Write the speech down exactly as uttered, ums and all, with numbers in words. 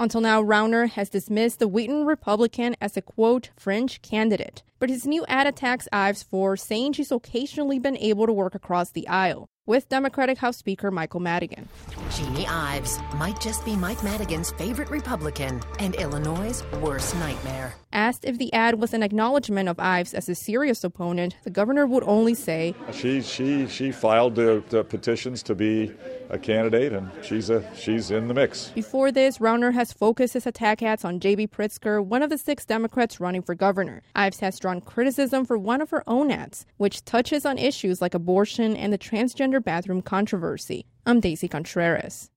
Until now, Rauner has dismissed the Wheaton Republican as a, quote, fringe candidate. But his new ad attacks Ives for saying she's occasionally been able to work across the aisle with Democratic House Speaker Michael Madigan. Jeannie Ives might just be Mike Madigan's favorite Republican and Illinois' worst nightmare. Asked if the ad was an acknowledgement of Ives as a serious opponent, the governor would only say, She she she filed the, the petitions to be a candidate, and she's a she's in the mix. Before this, Rauner has focused his attack ads on J B Pritzker, one of the six Democrats running for governor. Ives has drawn criticism for one of her own ads, which touches on issues like abortion and the transgender bathroom controversy. I'm Daisy Contreras.